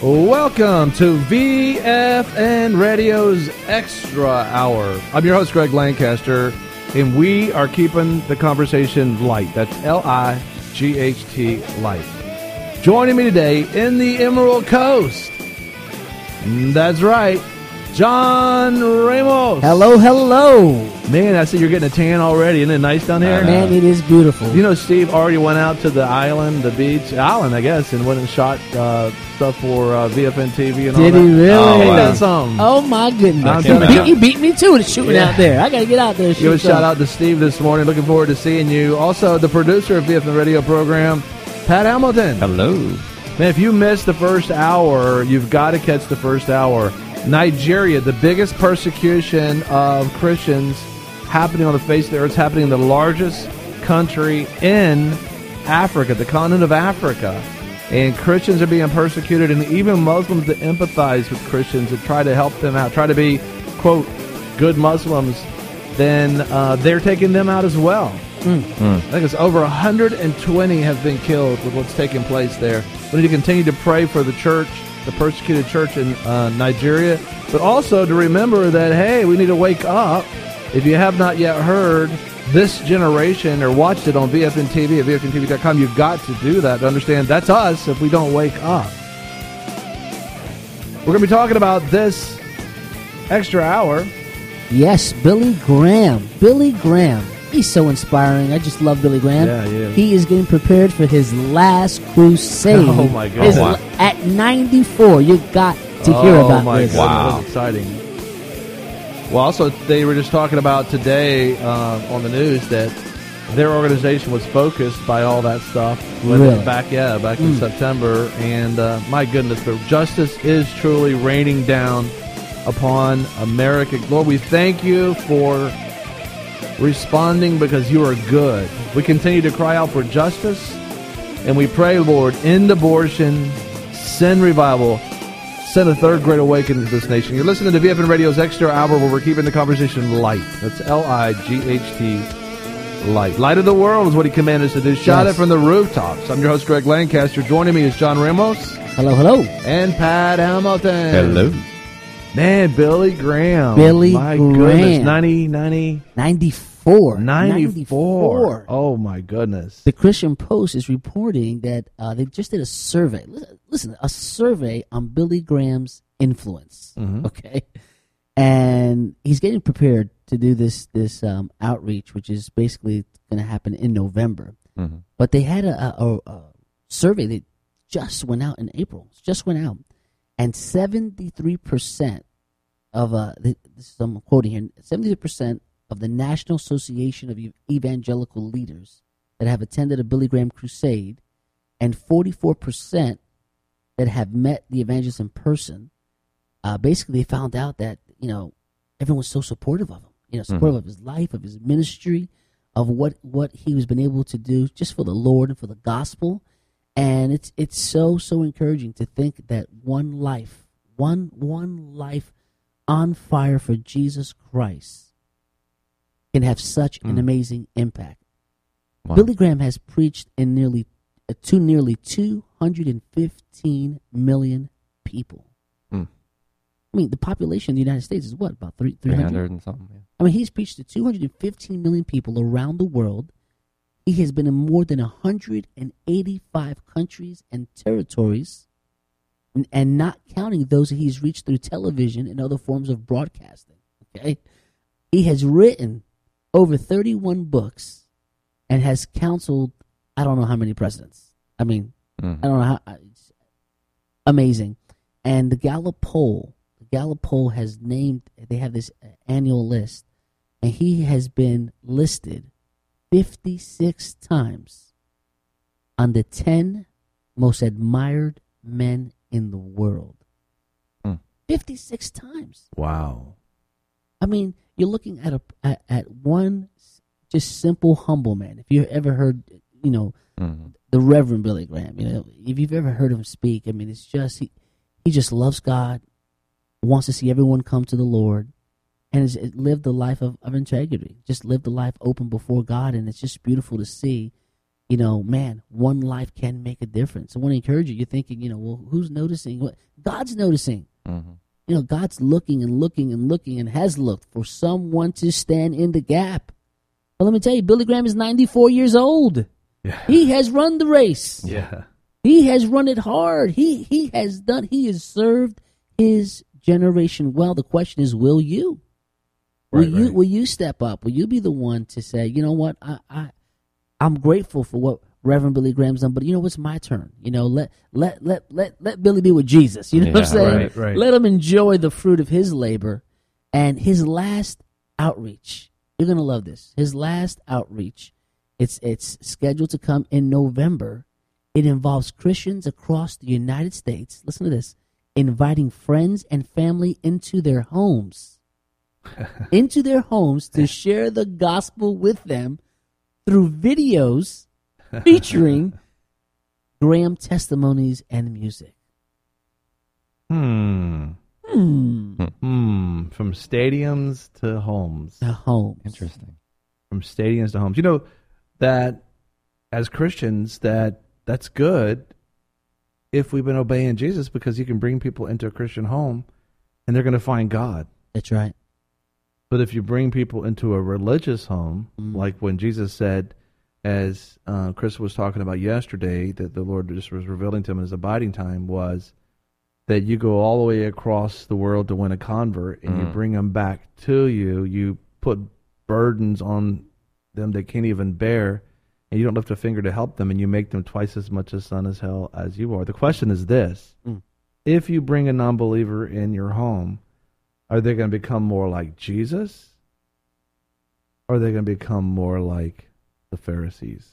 Welcome to VFN Radio's Extra Hour. I'm your host, Greg Lancaster, and we are keeping the conversation light. That's L-I-G-H-T, light. Joining me today in the Emerald Coast, that's right, John Ramos. Hello, hello. Man, I see you're getting a tan already. Isn't it nice down here? Man, it is beautiful. You know, Steve already went out to the island, the beach, island, I guess, and went and shot stuff for VFN TV and all that. Did he really? Oh, ain't that something? Oh, my goodness. You beat me, too, to shooting out there. I got to get out there and shoot. Give a shout out to Steve this morning. Looking forward to seeing you. Also, the producer of VFN Radio program, Pat Hamilton. Hello. Man, if you missed the first hour, you've got to catch the first hour. Nigeria, the biggest persecution of Christians happening on the face of the earth. It's happening in the largest country in Africa, the continent of Africa. And Christians are being persecuted, and even Muslims that empathize with Christians and try to help them out, try to be, quote, good Muslims, then they're taking them out as well. I think it's over 120 have been killed with what's taking place there. We need to continue to pray for the church, the persecuted church in Nigeria, but also to remember that, hey, we need to wake up. If you have not yet heard this generation or watched it on VFN TV at VFNTV.com, you've got to do that to understand that's us if we don't wake up. We're going to be talking about this extra hour. Yes, Billy Graham. Billy Graham. He's so inspiring. I just love Billy Graham. Yeah, he is. He is getting prepared for his last crusade. Oh, my God. At 94. You've got to hear about this. Wow. That's exciting. Well, also, they were just talking about today on the news that their organization was focused by all that stuff. Really? Back in September. And my goodness, but justice is truly raining down upon America. Lord, we thank you for responding because you are good. We continue to cry out for justice, and we pray, Lord, end abortion, send revival, send a third great awakening to this nation. You're listening to VFN Radio's Extra Hour, where we're keeping the conversation light. That's L-I-G-H-T, light. Light of the world is what he commanded us to do. Shout it from the rooftops. I'm your host, Greg Lancaster. Joining me is John Ramos. Hello, hello. And Pat Hamilton. Hello. Man, Billy Graham. My goodness. 94. 94. Oh, my goodness. The Christian Post is reporting that they just did a survey. Listen, a survey on Billy Graham's influence. Okay, and he's getting prepared to do this outreach, which is basically going to happen in November. But they had a survey that just went out in April. Just went out, and 73% of I'm quoting here. 73% of the National Association of Evangelical Leaders that have attended a Billy Graham crusade, and 44% that have met the evangelist in person, basically they found out that, everyone's so supportive of him, supportive of his life, of his ministry, of what he was been able to do just for the Lord and for the gospel. And it's so encouraging to think that one life on fire for Jesus Christ can have such an amazing impact. Wow. Billy Graham has preached in nearly 215 million people. I mean, the population of the United States is what, about 300 and something. Yeah. I mean, he's preached to 215 million people around the world. He has been in more than 185 countries and territories, and not counting those that he's reached through television and other forms of broadcasting. Okay, he has written over 31 books and has counseled I don't know how many presidents. I mean, I don't know how. It's amazing. And the Gallup poll has named. They have this annual list, and he has been listed 56 times on the 10 most admired men in the world. 56 times. Wow. I mean, you're looking at one just simple, humble man. If you ever heard, the Reverend Billy Graham, if you've ever heard him speak, I mean, it's just he just loves God, wants to see everyone come to the Lord, and has lived a life of integrity. Just lived a life open before God, and it's just beautiful to see, man, one life can make a difference. I want to encourage you. You're thinking, well, who's noticing? What God's noticing. Mm-hmm. God's looking and looking and looking and has looked for someone to stand in the gap. But let me tell you, Billy Graham is 94 years old. Yeah. He has run the race. Yeah. He has run it hard. He has served his generation well. The question is, will you? Will you step up? Will you be the one to say, you know what, I'm grateful for what Reverend Billy Graham's done, but it's my turn. Let Billy be with Jesus. You know what I'm saying? Right. Let him enjoy the fruit of his labor. And his last outreach, you're gonna love this. His last outreach, it's scheduled to come in November. It involves Christians across the United States. Listen to this: inviting friends and family into their homes. To share the gospel with them through videos featuring Graham testimonies and music. From stadiums to homes. Interesting. From stadiums to homes. You know that as Christians, that's good if we've been obeying Jesus, because you can bring people into a Christian home and they're going to find God. That's right. But if you bring people into a religious home, like when Jesus said, as Chris was talking about yesterday, that the Lord just was revealing to him in his abiding time, was that you go all the way across the world to win a convert, and you bring them back to you. You put burdens on them they can't even bear, and you don't lift a finger to help them, and you make them twice as much a son as hell as you are. The question is this: if you bring a non-believer in your home, are they going to become more like Jesus? Or are they going to become more like the Pharisees?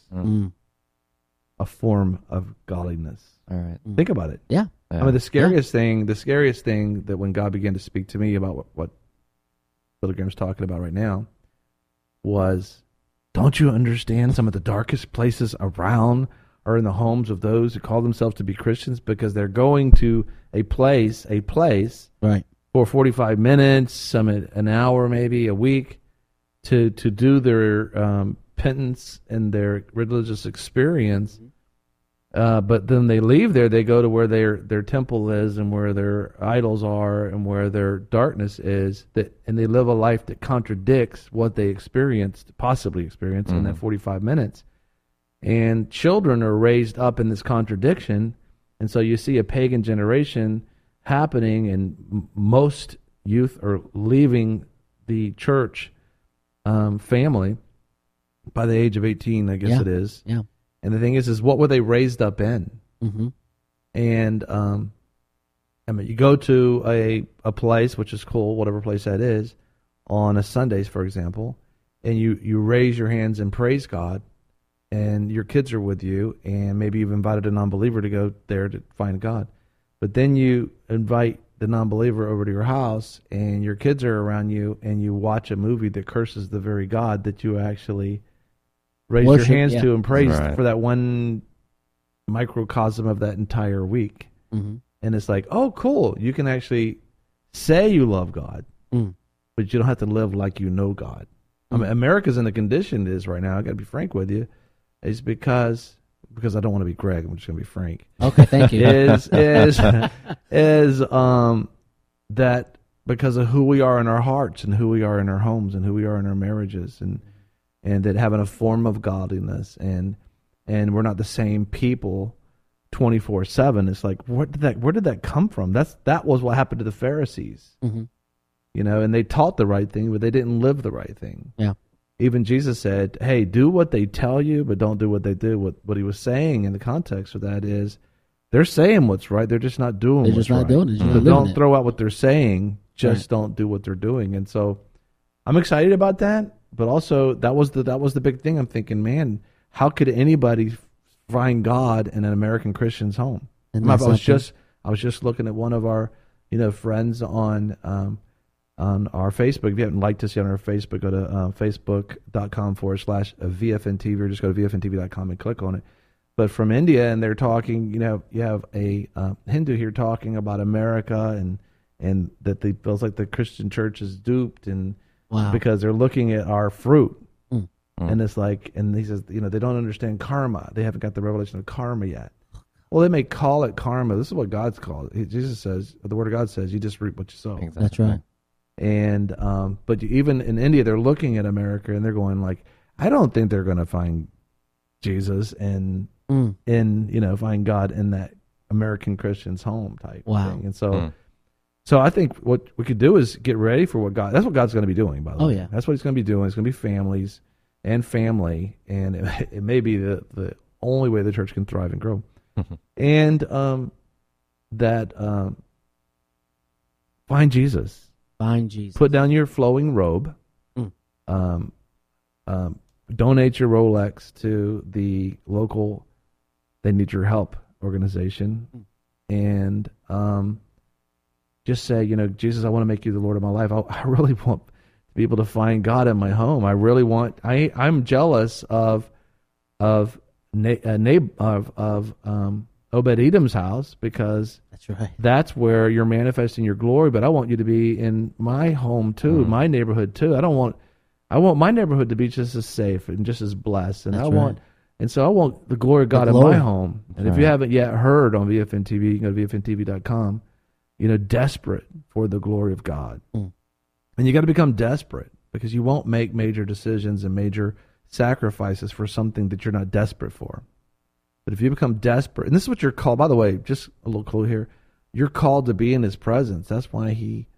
A form of godliness. All right. Think about it. Yeah. I mean, the scariest thing that when God began to speak to me about what Billy Graham's talking about right now was, don't you understand some of the darkest places around are in the homes of those who call themselves to be Christians, because they're going to a place right, for 45 minutes, some an hour, maybe a week, to do their penance and their religious experience. But then they leave there, they go to where their temple is and where their idols are and where their darkness is, and they live a life that contradicts what they possibly experienced in that 45 minutes. And children are raised up in this contradiction, and so you see a pagan generation happening, and most youth are leaving the church family by the age of 18, I guess it is. Yeah. And the thing is what were they raised up in? And I mean, you go to a place, which is cool, whatever place that is, on a Sundays, for example, and you raise your hands and praise God, and your kids are with you, and maybe you've invited a non-believer to go there to find God. But then you invite the non-believer over to your house, and your kids are around you, and you watch a movie that curses the very God that you actually raised your hands to and praised for that one microcosm of that entire week. And it's like, oh, cool. You can actually say you love God, but you don't have to live like you know God. I mean, America's in the condition it is right now. I got to be frank with you. Is because I don't want to be Greg. I'm just going to be frank. Okay, thank you. is that because of who we are in our hearts and who we are in our homes and who we are in our marriages, and that having a form of godliness, and we're not the same people 24/7. It's like, where did that come from? That was what happened to the Pharisees. You know, and they taught the right thing, but they didn't live the right thing. Yeah. Even Jesus said, hey, do what they tell you, but don't do what they do. What he was saying in the context of that is, they're saying what's right, they're just not doing what's right. Doing it. So don't throw out what they're saying, just don't do what they're doing. And so I'm excited about that, but also that was the big thing. I'm thinking, man, how could anybody find God in an American Christian's home? I was just looking at one of our friends on our Facebook. If you haven't liked us yet on our Facebook, go to facebook.com/VFNTV, or just go to VFNTV.com and click on it. But from India, and they're talking, you have a Hindu here talking about America, and that feels like the Christian church is duped, and because they're looking at our fruit. And it's like, and he says, they don't understand karma. They haven't got the revelation of karma yet. Well, they may call it karma. This is what God's called it. Jesus says, the Word of God says, you just reap what you sow. Exactly. That's right. And but even in India, they're looking at America and they're going like, I don't think they're going to find Jesus and find God in that American Christian's home type thing. And so, so I think what we could do is get ready for what God. That's what God's going to be doing. By the way, that's what He's going to be doing. It's going to be families and family, and it may be the only way the church can thrive and grow. And find Jesus. Find Jesus. Put down your flowing robe. Donate your Rolex to the local They Need Your Help organization. And just say, Jesus, I want to make you the Lord of my life. I really want to be able to find God in my home. I really want. I'm jealous of Obed-Edom's house, because that's right. That's where you're manifesting your glory. But I want you to be in my home too, my neighborhood too. I want my neighborhood to be just as safe and just as blessed. And so I want the glory of God in my home. And if you haven't yet heard on VFN TV, you can go to VFNTV.com. Desperate for the glory of God. And you got to become desperate, because you won't make major decisions and major sacrifices for something that you're not desperate for. But if you become desperate, and this is what you're called, by the way, just a little clue here, you're called to be in His presence. That's why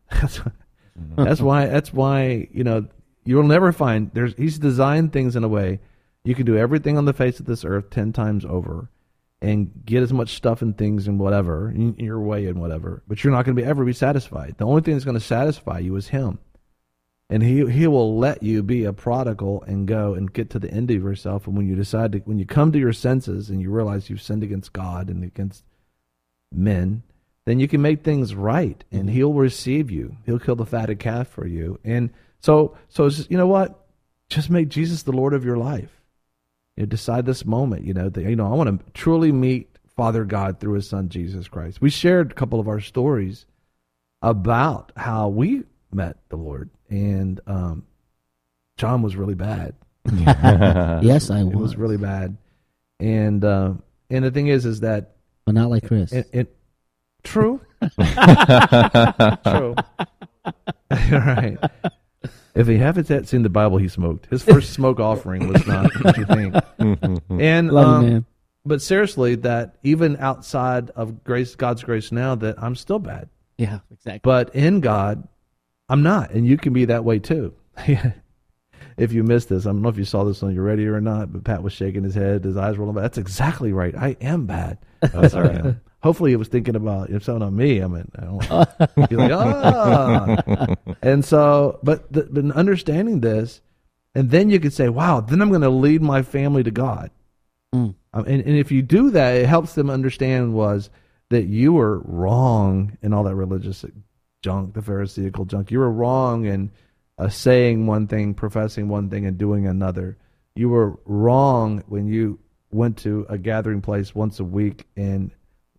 you'll never find, He's designed things in a way you can do everything on the face of this earth 10 times over and get as much stuff and things and whatever, in your way and whatever, but you're not going to ever be satisfied. The only thing that's going to satisfy you is Him. And he will let you be a prodigal and go and get to the end of yourself. And when you come to your senses and you realize you've sinned against God and against men, then you can make things right, and He'll receive you. He'll kill the fatted calf for you. And so it's just, just make Jesus the Lord of your life. Decide this moment, that, I want to truly meet Father God through His Son, Jesus Christ. We shared a couple of our stories about how we met the Lord. And John was really bad. Yes, I was. It was really bad. And the thing is that... But not like Chris. True. True. Right. If you haven't seen the Bible, he smoked. His first smoke offering was not what you think. And Love you, man. But seriously, that even outside of God's grace now, that I'm still bad. Yeah, exactly. But in God, I'm not, and you can be that way too. If you missed this, I don't know if you saw this on your radio or not, but Pat was shaking his head, his eyes rolling back. That's exactly right. I am bad. That's all right. Hopefully, he was thinking about if someone on me. I mean, he's like, and so, but understanding this, and then you could say, wow, then I'm going to lead my family to God. And if you do that, it helps them understand that you were wrong in all that religious junk, the Pharisaical junk. You were wrong in saying one thing, professing one thing, and doing another. You were wrong when you went to a gathering place once a week and,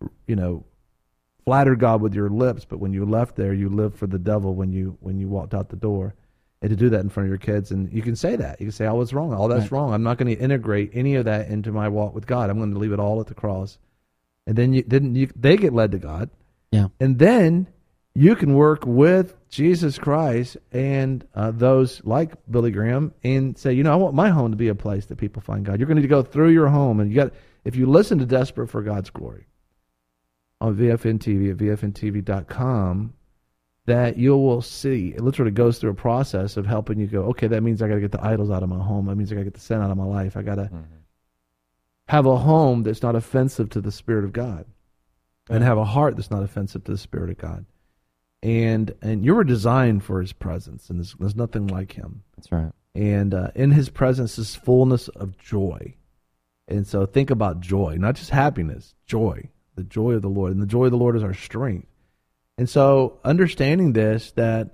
flattered God with your lips, but when you left there, you lived for the devil when you walked out the door. And to do that in front of your kids, and you can say that. You can say, I was wrong. All that's wrong. I'm not going to integrate any of that into my walk with God. I'm going to leave it all at the cross. And then they get led to God. Yeah. And then you can work with Jesus Christ and those like Billy Graham and say, I want my home to be a place that people find God. You're going to go through your home, and if you listen to Desperate for God's Glory on VFN TV at VFNTV.com, that you will see, it literally goes through a process of helping you go, okay, that means I got to get the idols out of my home. That means I got to get the sin out of my life. I got to have a home that's not offensive to the Spirit of God, and have a heart that's not offensive to the Spirit of God. And you were designed for His presence, and there's nothing like Him. That's right. And in His presence is fullness of joy. And so think about joy, not just happiness, joy, the joy of the Lord. And the joy of the Lord is our strength. And so understanding this, that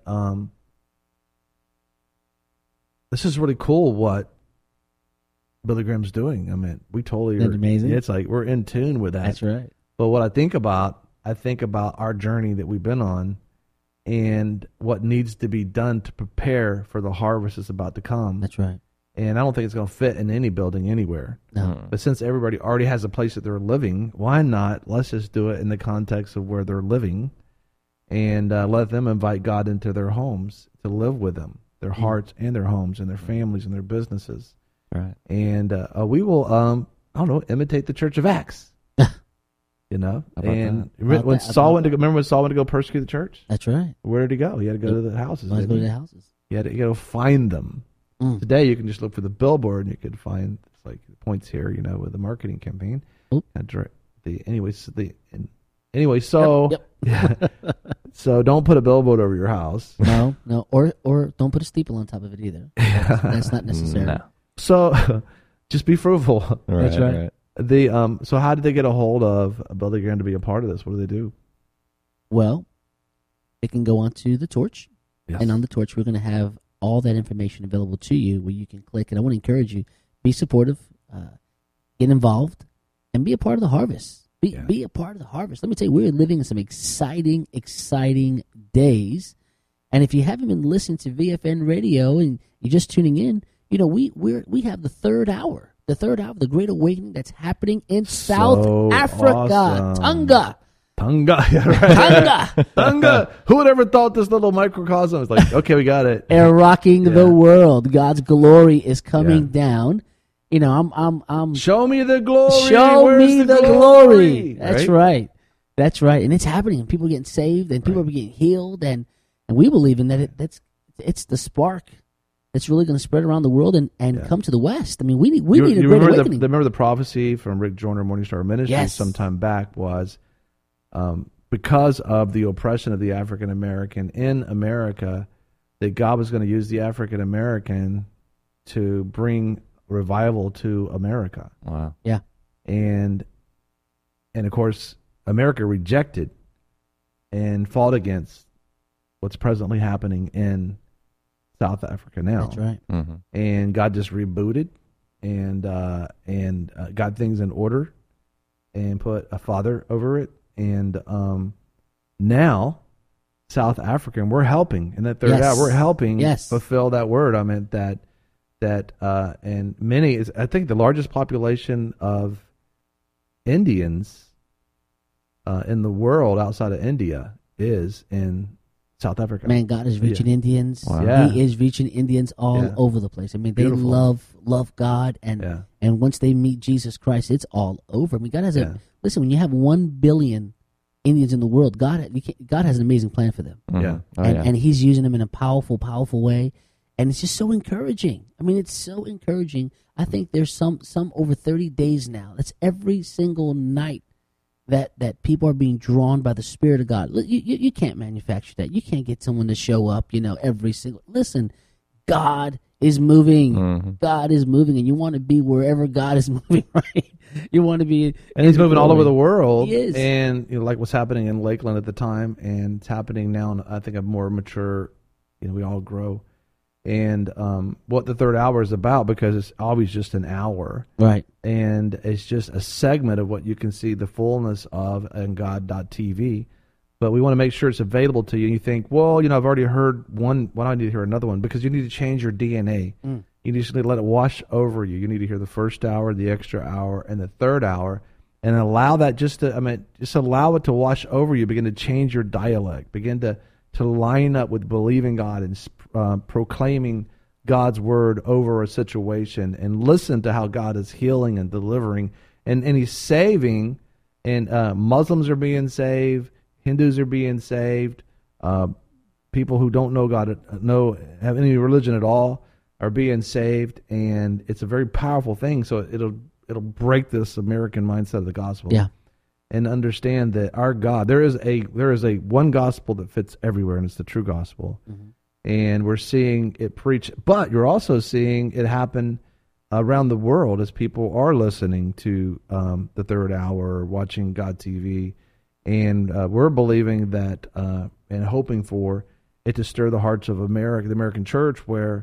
this is really cool what Billy Graham's doing. I mean, we totally Isn't are. that amazing? It's like we're in tune with that. That's right. But what I think about our journey that we've been on and what needs to be done to prepare for the harvest that's about to come. That's right. And I don't think it's going to fit in any building anywhere. No. But since everybody already has a place that they're living, why not? Let's just do it in the context of where they're living, and let them invite God into their homes to live with them, their hearts and their homes and their families and their businesses. Right. And we will, I don't know, imitate the Church of Acts. You know, and when Saul went to go, remember when Saul went to go persecute the church? That's right. Where did he go? He had to go to the houses. Go to the houses. You had to go find them. Today you can just look for the billboard and you could find it's like points here, you know, with the marketing campaign. So don't put a billboard over your house. No, or don't put a steeple on top of it either. That's not necessary. No. So just be fruitful. That's right. So how did they get a hold of Billy Graham to be a part of this? What do they do? Well, they can go onto the Torch, Yes. and on the Torch we're going to have all that information available to you where you can click. And I want to encourage you, be supportive, get involved, and be a part of the harvest. Be a part of the harvest. Let me tell you, we're living in some exciting days. And if you haven't been listening to VFN Radio and you're just tuning in, you know, we have the third hour. The third hour of the Great Awakening that's happening in South Africa. Awesome. Tonga. Yeah, right. Tonga. Tonga. Who would ever thought this little microcosm was like, okay, we got it. They're rocking the world. God's glory is coming down. You know, I'm show me the glory. Show Where's me the glory. That's right. That's right. And it's happening. People are getting saved and people are getting healed, and we believe in that. It's the spark that's really going to spread around the world and come to the West. I mean, we need a great awakening. Remember the prophecy from Rick Joyner, Morningstar Ministries, Yes. sometime back was because of the oppression of the African American in America, that God was going to use the African American to bring revival to America. Wow. Yeah. And of course, America rejected and fought against what's presently happening in South Africa now. That's right. Mm-hmm. And God just rebooted and got things in order and put a father over it. And now South Africa, and we're helping in that third Yes. hour. We're helping Yes. fulfill that word. I meant that and many is, I think the largest population of Indians in the world outside of India is in South Africa. Man, God is reaching Indians. Wow. Yeah. He is reaching Indians all over the place. I mean, they Beautiful. love God, and once they meet Jesus Christ, it's all over. I mean, God has listen. When you have 1 billion Indians in the world, God has an amazing plan for them. Mm-hmm. Yeah. Oh, and He's using them in a powerful way, and it's just so encouraging. I mean, it's so encouraging. I think there's some over 30 days now. That's every single night that people are being drawn by the Spirit of God. You can't manufacture that. You can't get someone to show up, you know, every single... Listen, God is moving. Mm-hmm. God is moving, and you want to be wherever God is moving, right? You want to be... And he's moving all over the world. He is. And you know, like what's happening in Lakeland at the time, and it's happening now in, I think, a more mature, you know, we all grow. And what the third hour is about, because it's always just an hour. Right. And it's just a segment of what you can see the fullness of in God.tv. But we want to make sure it's available to you. And you think, well, you know, I've already heard one. Why do I need to hear another one? Because you need to change your DNA. You just need to let it wash over you. You need to hear the first hour, the extra hour, and the third hour, and allow that just allow it to wash over you. Begin to change your dialect. Begin to line up with believing God and proclaiming God's word over a situation, and listen to how God is healing and delivering, and He's saving. And Muslims are being saved. Hindus are being saved. People who don't know God, have any religion at all, are being saved, and it's a very powerful thing. So it'll break this American mindset of the gospel. Yeah. And understand that our God, there is a one gospel that fits everywhere, and it's the true gospel. Mm-hmm. And we're seeing it preached, but you're also seeing it happen around the world as people are listening to the third hour, watching God TV, and we're believing that and hoping for it to stir the hearts of America, the American church, where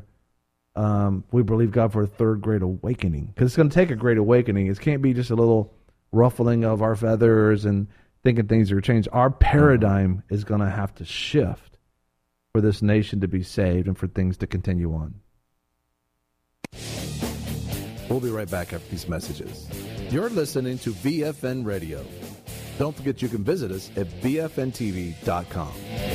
we believe God for a third great awakening, because it's going to take a great awakening. It can't be just a little ruffling of our feathers and thinking things are changed. Our paradigm is going to have to shift for this nation to be saved and for things to continue on. We'll be right back after these messages. You're listening to VFN Radio. Don't forget you can visit us at VFNTV.com.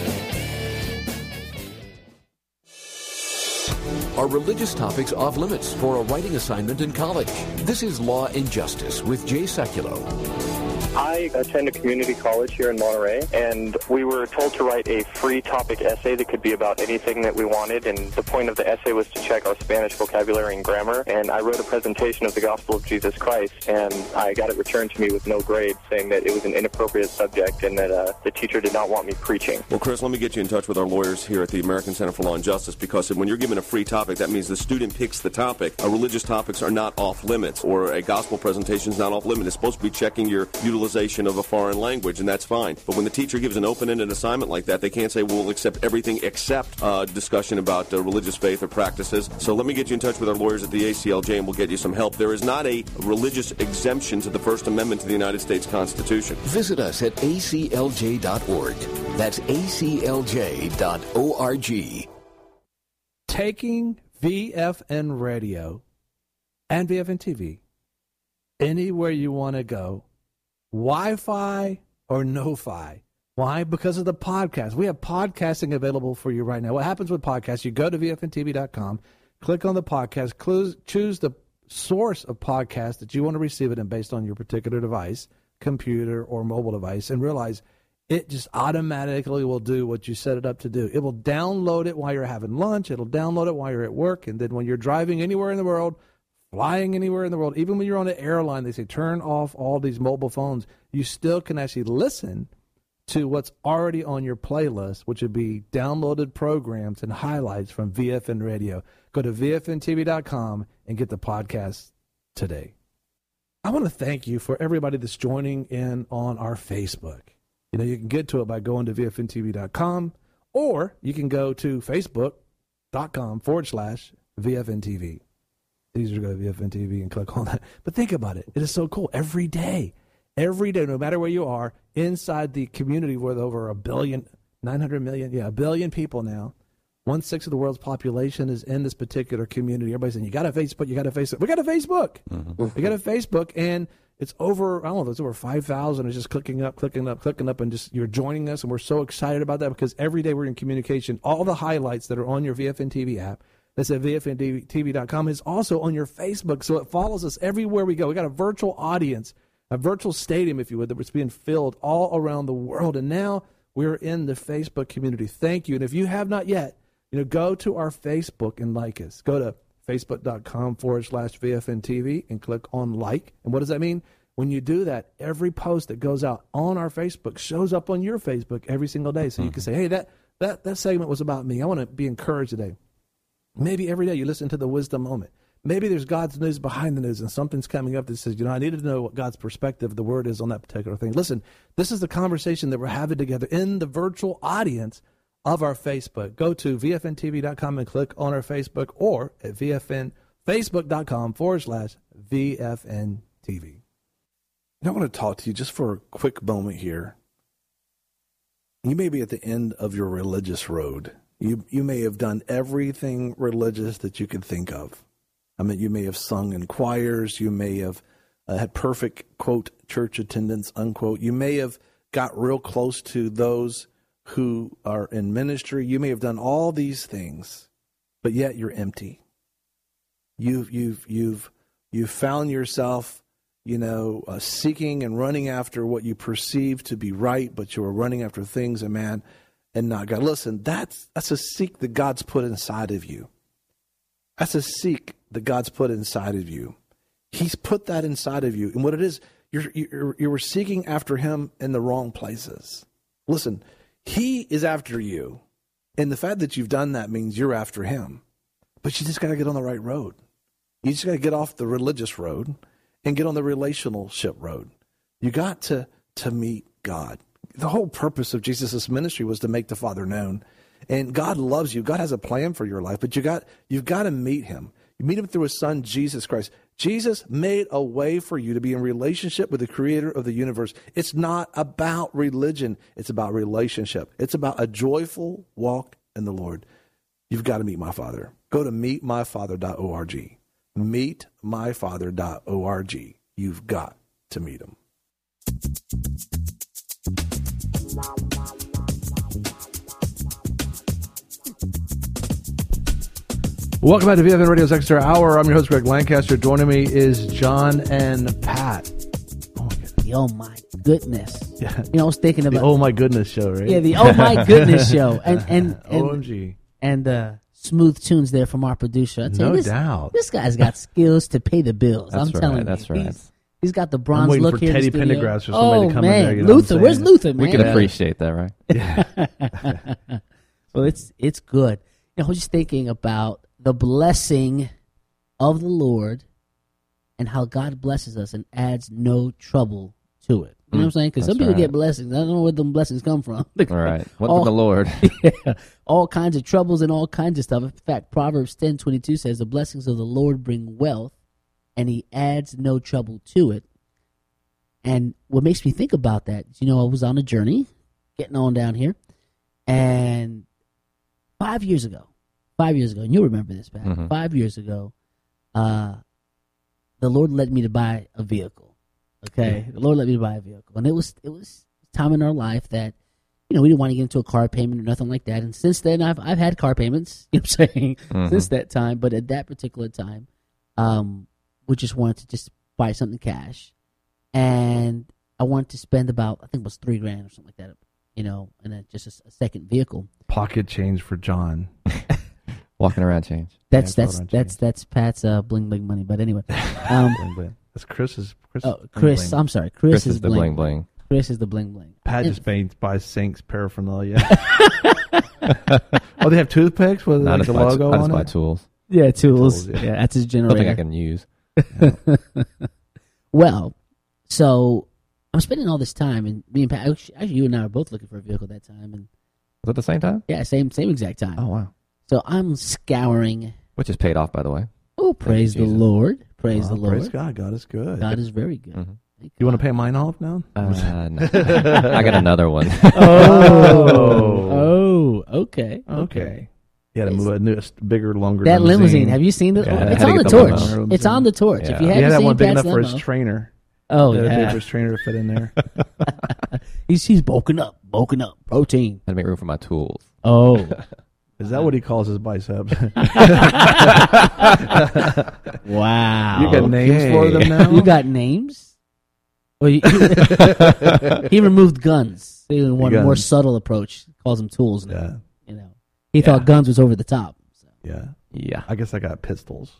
Are religious topics off limits for a writing assignment in college? This is Law and Justice with Jay Sekulow. I attend a community college here in Monterey, and we were told to write a free topic essay that could be about anything that we wanted, and the point of the essay was to check our Spanish vocabulary and grammar, and I wrote a presentation of the gospel of Jesus Christ, and I got it returned to me with no grade, saying that it was an inappropriate subject and that the teacher did not want me preaching. Well, Chris, let me get you in touch with our lawyers here at the American Center for Law and Justice, because when you're given a free topic, that means the student picks the topic. Religious topics are not off limits, or a gospel presentation is not off limits. It's supposed to be checking your utilization of a foreign language, and that's fine. But when the teacher gives an open-ended assignment like that, they can't say, well, we'll accept everything except discussion about religious faith or practices. So let me get you in touch with our lawyers at the ACLJ, and we'll get you some help. There is not a religious exemption to the First Amendment to the United States Constitution. Visit us at aclj.org. That's aclj.org. Taking VFN Radio and VFN TV anywhere you want to go, Wi-Fi or no-fi. Why? Because of the podcast. We have podcasting available for you right now. What happens with podcasts, you go to VFNTV.com, click on the podcast, choose the source of podcast that you want to receive it in based on your particular device, computer or mobile device, and realize it just automatically will do what you set it up to do. It will download it while you're having lunch. It'll download it while you're at work. And then when you're driving anywhere in the world, flying anywhere in the world, even when you're on an airline, they say turn off all these mobile phones. You still can actually listen to what's already on your playlist, which would be downloaded programs and highlights from VFN Radio. Go to VFNTV.com and get the podcast today. I want to thank you for everybody that's joining in on our Facebook. You know, you can get to it by going to VFNTV.com, or you can go to Facebook.com/VFNTV. Easier to go to VFN TV and click on that. But think about it. It is so cool. Every day, no matter where you are, inside the community with over 1 billion, 900 million, a billion people now, 1/6 of the world's population is in this particular community. Everybody's saying, you got a Facebook, you got a Facebook. We got a Facebook. Mm-hmm. We got a Facebook, and it's over, I don't know, it's over 5,000. It's just clicking up, and just you're joining us, and we're so excited about that because every day we're in communication. All the highlights that are on your VFN TV app, that's at VFNTV.com, is also on your Facebook, so it follows us everywhere we go. We got a virtual audience, a virtual stadium, if you would, that's being filled all around the world, and now we're in the Facebook community. Thank you, and if you have not yet, go to our Facebook and like us. Go to Facebook.com/VFNTV and click on like. And what does that mean? When you do that, every post that goes out on our Facebook shows up on your Facebook every single day. So you can say, hey, that segment was about me. I want to be encouraged today. Maybe every day you listen to the Wisdom Moment. Maybe there's God's news behind the news and something's coming up that says, I needed to know what God's perspective, the word is on that particular thing. Listen, this is the conversation that we're having together in the virtual audience of our Facebook. Go to VFNTV.com and click on our Facebook, or at Facebook.com/VFNTV. I want to talk to you just for a quick moment here. You may be at the end of your religious road. You may have done everything religious that you could think of. I mean, you may have sung in choirs. You may have had perfect, quote, church attendance, unquote. You may have got real close to those who are in ministry. You may have done all these things, but yet you're empty. You've found yourself, seeking and running after what you perceive to be right, but you are running after things of man and not God. Listen, that's a seek that God's put inside of you. That's a seek that God's put inside of you. He's put that inside of you, and what it is, you were seeking after Him in the wrong places. Listen. He is after you, and the fact that you've done that means you're after Him. But you just got to get on the right road. You just got to get off the religious road and get on the relationship road. You got to meet God. The whole purpose of Jesus' ministry was to make the Father known. And God loves you. God has a plan for your life, but you've got to meet Him. You meet Him through His Son, Jesus Christ. Jesus made a way for you to be in relationship with the Creator of the universe. It's not about religion. It's about relationship. It's about a joyful walk in the Lord. You've got to meet my Father. Go to meetmyfather.org. meetmyfather.org. You've got to meet him. Welcome back to VFN Radio's Extra Hour. I'm your host, Greg Lancaster. Joining me is John and Pat. Oh, my goodness. Oh, my goodness. Yeah. I was thinking about... The Oh, My Goodness show, right? Yeah, the Oh, My Goodness show. And OMG. And smooth tunes there from our producer. No doubt. This guy's got skills to pay the bills. I'm telling you. That's right. He's got the bronze I'm waiting look for here Teddy in the studio. Pendergrass or somebody to come in there. You know Luther, where's Luther, man? We can appreciate that, right? Yeah. Well, it's good. I was just thinking about the blessing of the Lord and how God blesses us and adds no trouble to it. You know what I'm saying? Because some people get blessings. I don't know where them blessings come from. All right. What from the Lord? Yeah, all kinds of troubles and all kinds of stuff. In fact, Proverbs 10:22 says, the blessings of the Lord bring wealth, and he adds no trouble to it. And what makes me think about that is, I was on a journey, getting on down here, and 5 years ago, and you'll remember this, Pat, 5 years ago, the Lord led me to buy a vehicle. Okay, the Lord led me to buy a vehicle, and it was time in our life that we didn't want to get into a car payment or nothing like that. And since then, I've had car payments. You know what I'm saying? Since that time, but at that particular time, we just wanted to just buy something cash, and I wanted to spend about I think it was $3,000 or something like that. And then just a second vehicle. Pocket change for John. Walking around change. That's Pat's bling bling money. But anyway, Bling, bling. That's Chris's. Chris. Bling, bling. I'm sorry. Chris is the bling bling. Chris is the bling bling. Pat just buys Sinks paraphernalia. Oh, they have toothpicks with like the logo on it. buy tools. Yeah, tools. Yeah. Yeah, that's his generator. Something I can use. Well, so I'm spending all this time, and me and Pat. Actually, you and I were both looking for a vehicle that time, and Was it at the same time? yeah, same exact time. Oh, wow. So I'm scouring. Which is paid off, by the way. Oh, praise the Jesus. Lord! Praise the Lord! Praise God. God is good. God is very good. Mm-hmm. You want to pay mine off now? No. I got another one. Oh, okay. You had to move a bigger, longer That limousine. limousine. Have you seen it? Yeah, It's I had on to the get the torch. limo. It's on the torch. Yeah. If you He haven't had that seen one big Pat's enough for his limo, trainer. oh Big yeah, for his trainer to fit in there. he's bulking up, protein. Had to make room for my tools. Oh, Is that what he calls his biceps? wow! You got names for them now? You got names? Well, he removed guns. He wanted a more subtle approach. Calls them tools now. Yeah. He thought guns was over the top. So. Yeah. Yeah. I guess I got pistols.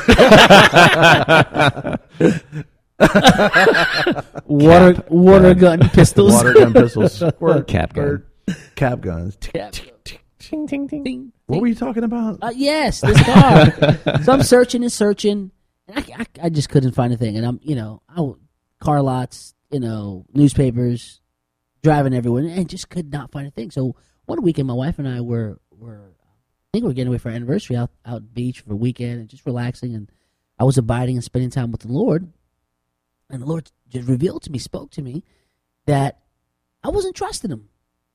Water gun pistols. Water gun pistols. Or Cap gun. Cap guns. Cap. Ting, ting, ting. What were you talking about? Yes, this car. So I'm searching, and I just couldn't find a thing. And I'm, car lots, newspapers, driving everywhere, and just could not find a thing. So one weekend, my wife and I were I think we were getting away for our anniversary out at beach for a weekend and just relaxing. And I was abiding and spending time with the Lord. And the Lord just revealed to me, spoke to me, that I wasn't trusting him.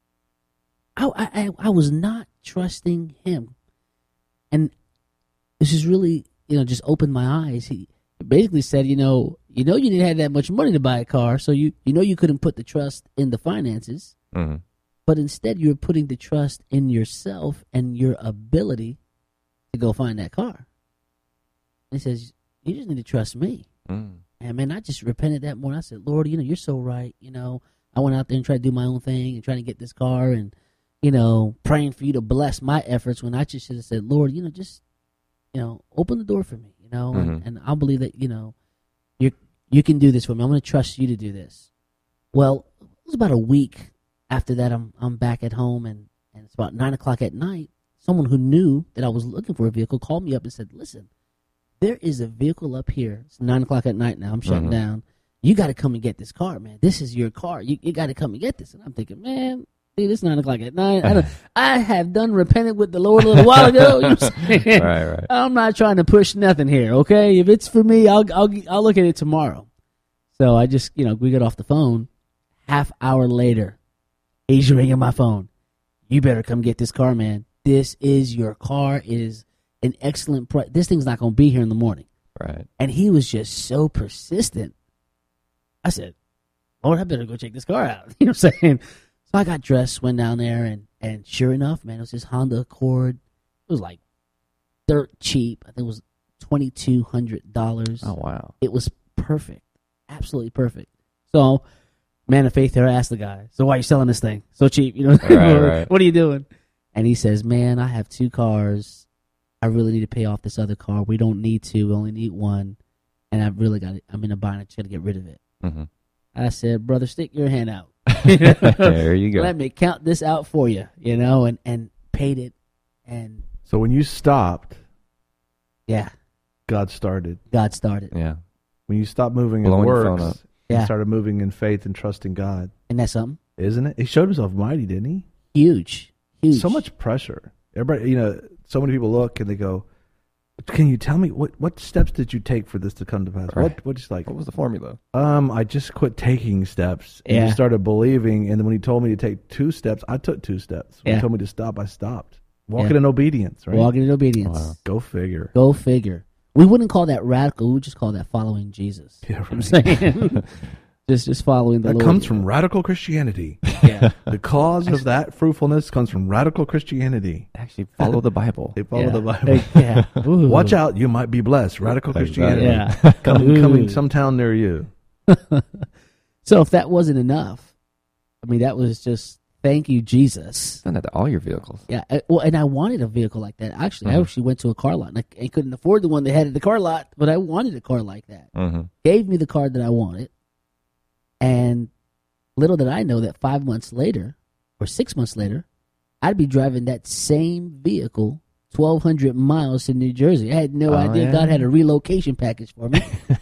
I was not trusting him. And this is really, just opened my eyes. He basically said, you didn't have that much money to buy a car, so you couldn't put the trust in the finances. Mm-hmm. But instead, you're putting the trust in yourself and your ability to go find that car. And he says, you just need to trust me. Mm. And, man, I just repented that morning. I said, Lord, you're so right. I went out there and tried to do my own thing and trying to get this car and, praying for you to bless my efforts when I just should have said, Lord, just, open the door for me, Mm-hmm. and I'll believe that, you can do this for me. I'm going to trust you to do this. Well, it was about a week after that, I'm back at home, and it's about 9 o'clock at night. Someone who knew that I was looking for a vehicle called me up and said, listen, there is a vehicle up here. It's 9 o'clock at night now. I'm shutting down. You got to come and get this car, man. This is your car. You got to come and get this. And I'm thinking, man, dude, it's 9 o'clock at night. I have done repented with the Lord a little while ago. You know what I'm saying? Right. I'm not trying to push nothing here, okay? If it's for me, I'll look at it tomorrow. So I just, we got off the phone. Half hour later, he's ringing my phone. You better come get this car, man. This is your car. It is an excellent price. This thing's not going to be here in the morning. Right. And he was just so persistent. I said, Lord, I better go check this car out. You know what I'm saying? So I got dressed, went down there, and sure enough, man, it was this Honda Accord. It was like dirt cheap. I think it was $2,200. Oh, wow. It was perfect. Absolutely perfect. So, man of faith there, I asked the guy, so why are you selling this thing so cheap? You know, Right. What are you doing? And he says, man, I have 2 cars. I really need to pay off this other car. We don't need to. We only need one. And I've really got it. I'm in a bind. I just got to get rid of it. Mm-hmm. I said, brother, stick your hand out. There you go. Let me count this out for you, you know, and paid it. And So when you stopped, yeah, God started. God started. Yeah. When you stopped moving in Blowing your phone up. works, Yeah. you started moving in faith and trusting God. And that's something Isn't it? He showed himself mighty, didn't he? huge. Huge. So much pressure. Everybody, you know, so many people look and they go, can you tell me what steps did you take for this to come to pass? Right. What's like, What was the formula? I just quit taking steps and Yeah. just started believing. And then when he told me to take 2 steps, I took 2 steps. When Yeah. he told me to stop, I stopped. Walking Yeah. in obedience, right? Walking in obedience. Wow. Go figure. Go figure. We wouldn't call that radical. We would just call that following Jesus. Yeah, You know what I'm right. saying? just following the That Lord. comes from radical Christianity. Yeah. The cause of that fruitfulness comes from radical Christianity. Actually, follow the Bible. They follow Yeah. the Bible. Yeah. Ooh. Watch out, you might be blessed. Radical Exactly. Christianity. Yeah. Coming Ooh. some town near you. So if that wasn't enough, I mean, that was just thank you, Jesus. Done that to all your vehicles. Yeah. Well, and I wanted a vehicle like that. Actually, I actually went to a car lot. And I couldn't afford the one they had at the car lot, but I wanted a car like that. Mm-hmm. Gave me the car that I wanted. And little did I know that 5 months later, or 6 months later, I'd be driving that same vehicle 1,200 miles to New Jersey. I had no idea yeah. God had a relocation package for me.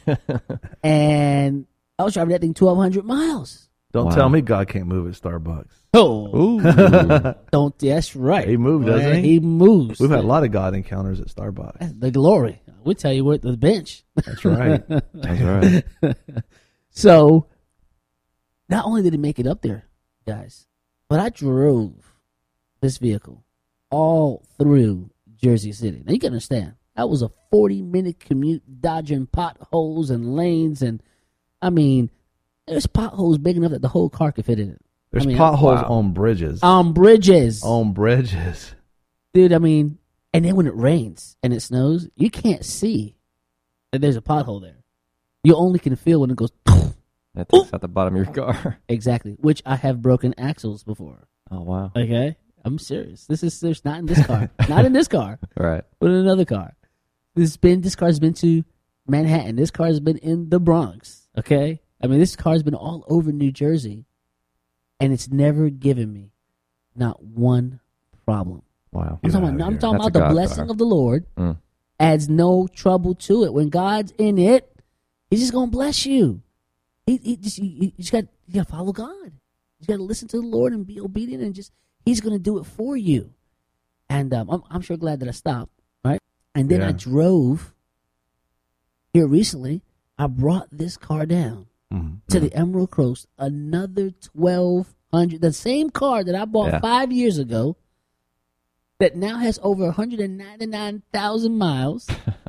And I was driving that thing 1,200 miles. Don't Wow. tell me God can't move at Starbucks. Oh, Ooh. don't. That's right. He moved, doesn't he? He moves. We've had a lot of God encounters at Starbucks. That's the glory. We'll tell you what, the bench. That's right. That's right. So, not only did it make it up there, guys, but I drove this vehicle all through Jersey City. Now, you can understand, that was a 40-minute commute dodging potholes and lanes. And, I mean, there's potholes big enough that the whole car could fit in it. There's I mean, potholes wow. on bridges. On bridges. On bridges. Dude, I mean, and then when it rains and it snows, you can't see that there's a pothole there. You only can feel when it goes, That's at the bottom of your car. exactly, which I have broken axles before. Oh, wow. Okay? I'm serious. There's not in this car. Not in this car, Right. but in another car. This car's been to Manhattan. This car's been in the Bronx. Okay? I mean, this car's been all over New Jersey, and it's never given me not one problem. Wow. I'm talking outta about That's a the God blessing car. of the Lord. Mm. Adds no trouble to it. When God's in it, He's just gonna bless you. You just got to follow God. You got to listen to the Lord and be obedient, and He's gonna do it for you. And I'm sure glad that I stopped, right? And then I Yeah. drove here recently. I brought this car down to the Emerald Coast, another 1,200. The same car that I bought Yeah. 5 years ago, that now has over 199,000 miles,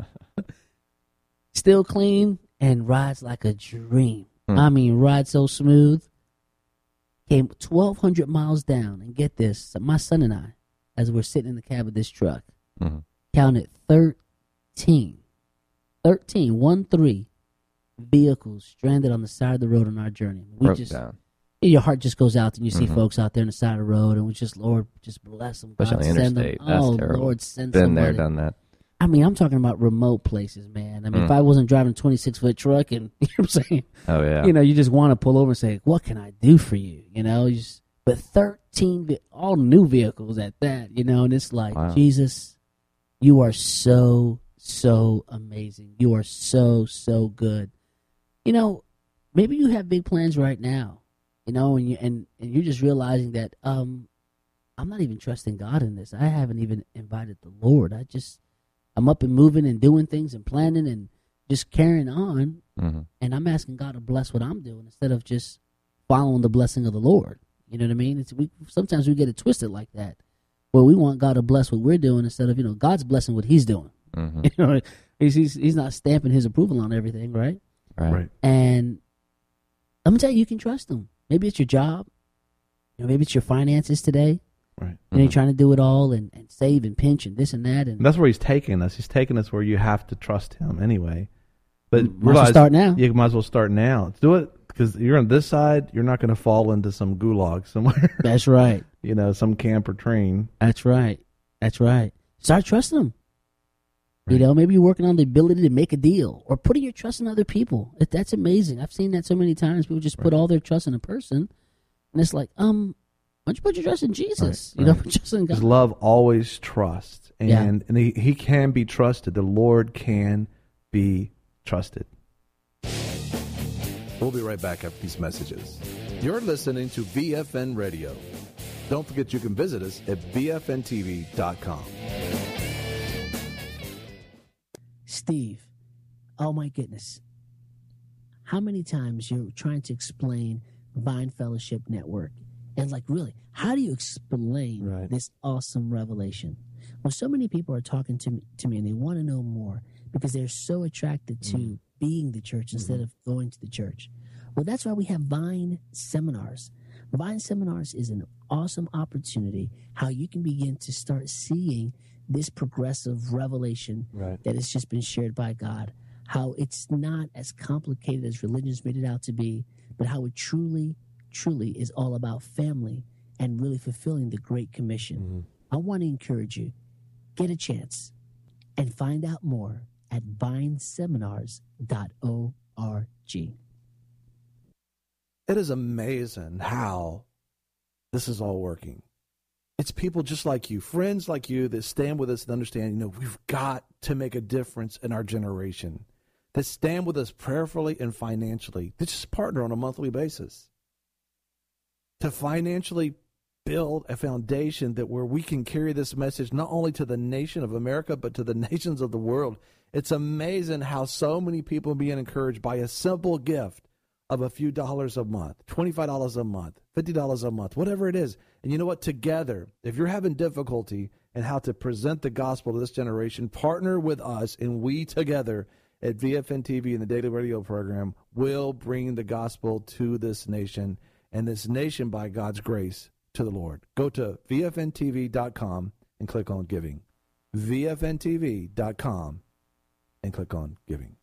still clean and rides like a dream. I mean, rides so smooth. Came 1,200 miles down, and get this, my son and I, as we're sitting in the cab of this truck, counted 13 vehicles stranded on the side of the road on our journey. Broke down. Your heart just goes out, and you see folks out there on the side of the road, and we just, Lord, just bless them. Especially God, on the send them. interstate. That's Oh, terrible. Lord, send Been somebody. there, done that. I mean, I'm talking about remote places, man. I mean, if I wasn't driving a 26-foot truck, and you know what I'm saying, Oh, yeah. you know, you just want to pull over and say, "What can I do for you?" You know, but 13, all new vehicles at that, you know, and it's like, Wow. Jesus, you are so amazing. You are so good. You know, maybe you have big plans right now, you know, and you're just realizing that I'm not even trusting God in this. I haven't even invited the Lord. I'm up and moving and doing things and planning and just carrying on. And I'm asking God to bless what I'm doing instead of just following the blessing of the Lord. You know what I mean? Sometimes we get it twisted like that, where we want God to bless what we're doing instead of, God's blessing what He's doing. You He's not stamping his approval on everything, right? Right. And let me tell you, you can trust him. Maybe it's your job. Maybe it's your finances today. Right. And you're trying to do it all and save and pinch and this and that. And that's where he's taking us. He's taking us where you have to trust him anyway. But might as well start now. You might as well start now. Do it because you're on this side. You're not going to fall into some gulag somewhere. That's right. Some camp or train. That's right. Start trusting him. Right. Maybe you're working on the ability to make a deal or putting your trust in other people. That's amazing. I've seen that so many times. People just put all their trust in a person, and it's like, why don't you put your trust in Jesus? Right. Put trust in God. Because love always trusts, and he can be trusted. The Lord can be trusted. We'll be right back after these messages. You're listening to VFN Radio. Don't forget you can visit us at VFNTV.com. Steve, oh my goodness. How many times you're trying to explain Vine Fellowship Network? And really, how do you explain this awesome revelation? Well, so many people are talking to me and they want to know more because they're so attracted to being the church instead of going to the church. Well, that's why we have Vine Seminars. Vine Seminars is an awesome opportunity how you can begin to start seeing this progressive revelation that has just been shared by God, how it's not as complicated as religion's made it out to be, but how it truly is all about family and really fulfilling the Great Commission. I want to encourage you, get a chance and find out more at vineseminars.org. It is amazing how this is all working. It's people just like you, friends like you that stand with us and understand, we've got to make a difference in our generation, that stand with us prayerfully and financially, that just partner on a monthly basis to financially build a foundation that where we can carry this message not only to the nation of America, but to the nations of the world. It's amazing how so many people are being encouraged by a simple gift of a few dollars a month, $25 a month, $50 a month, whatever it is. And you know what? Together, if you're having difficulty in how to present the gospel to this generation, partner with us, and we together at VFN TV and the Daily Radio program will bring the gospel to this nation, and this nation, by God's grace, to the Lord. Go to VFNTV.com and click on Giving. VFNTV.com and click on Giving.